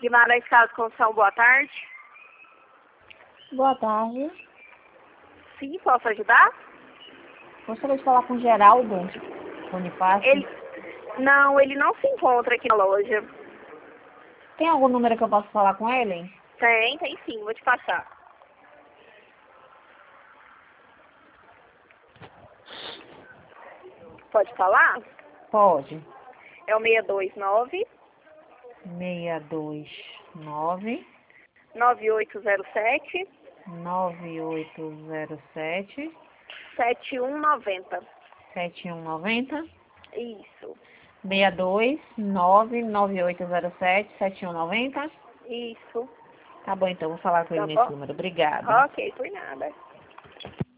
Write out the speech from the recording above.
Guimarães Casa de Construção, boa tarde. Boa tarde. Sim, posso ajudar? Gostaria de falar com o Geraldo Bonifácio. Não, ele não se encontra aqui na loja. Tem algum número que eu possa falar com ele? Tem sim, vou te passar. Pode falar? Pode. É o 629 629 9807 9807 7190. 7190 Isso, 629 9807 7190. isso. Tá bom, então vou falar com ele Tá nesse bom? número. Obrigada. Ok, por nada.